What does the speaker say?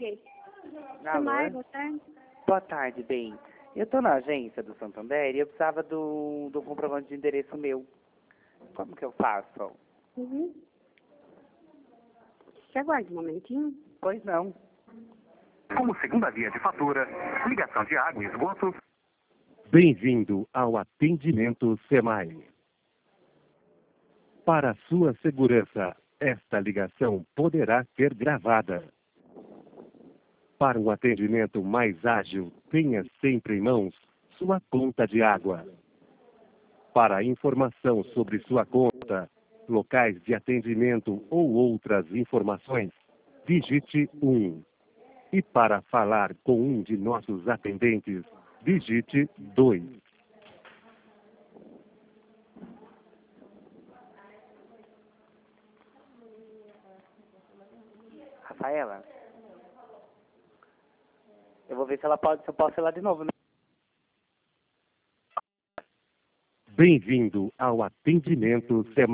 liguei. Alô? Boa tarde. Boa tarde, bem. Eu tô na agência do Santander e eu precisava do comprovante de endereço meu. Como que eu faço? Uhum. Você aguarda um momentinho. Pois não. Como segunda via de fatura, ligação de água e esgoto. Bem-vindo ao atendimento SEMAI. Para sua segurança, esta ligação poderá ser gravada. Para um atendimento mais ágil, tenha sempre em mãos sua conta de água. Para informação sobre sua conta, locais de atendimento ou outras informações, digite 1. E para falar com um de nossos atendentes, digite 2. Rafaela? Eu vou ver se eu posso ir lá de novo, né? Bem-vindo ao atendimento SEMAI.